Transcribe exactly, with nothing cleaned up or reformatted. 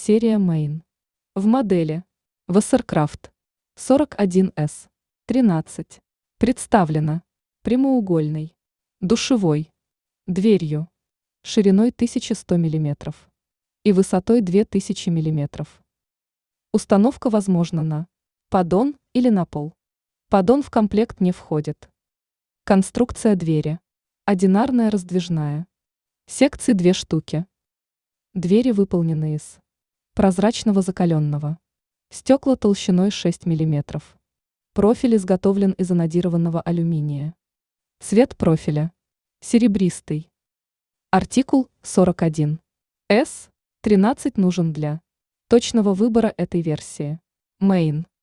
серия Main. В модели Wasserkraft сорок один эс тринадцать представлена прямоугольной душевой дверью шириной тысяча сто миллиметров и высотой две тысячи миллиметров. Установка возможна на поддон или на пол. Поддон в комплект не входит. Конструкция двери. Одинарная раздвижная. Секции две штуки. Двери выполнены из прозрачного закаленного стекла толщиной шесть миллиметров. Профиль изготовлен из анодированного алюминия. Цвет профиля серебристый. Артикул сорок один эс тринадцать нужен для точного выбора этой версии. Main.